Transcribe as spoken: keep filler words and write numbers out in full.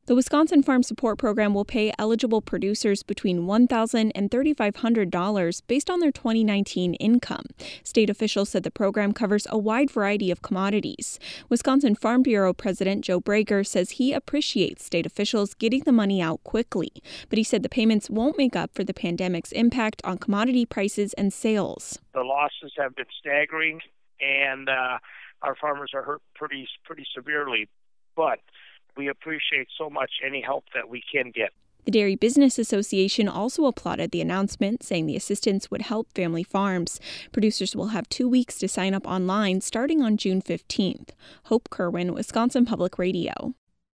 The Wisconsin Farm Support Program will pay eligible producers between one thousand dollars and three thousand five hundred dollars based on their twenty nineteen income. State officials said the program covers a wide variety of commodities. Wisconsin Farm Bureau President Joe Brager says he appreciates state officials getting the money out quickly, but he said the payments won't make up for the pandemic's impact on commodity prices and sales. The losses have been staggering, and uh, our farmers are hurt pretty, pretty severely, but we appreciate so much any help that we can get. The Dairy Business Association also applauded the announcement, saying the assistance would help family farms. Producers will have two weeks to sign up online starting on June fifteenth. Hope Kerwin, Wisconsin Public Radio.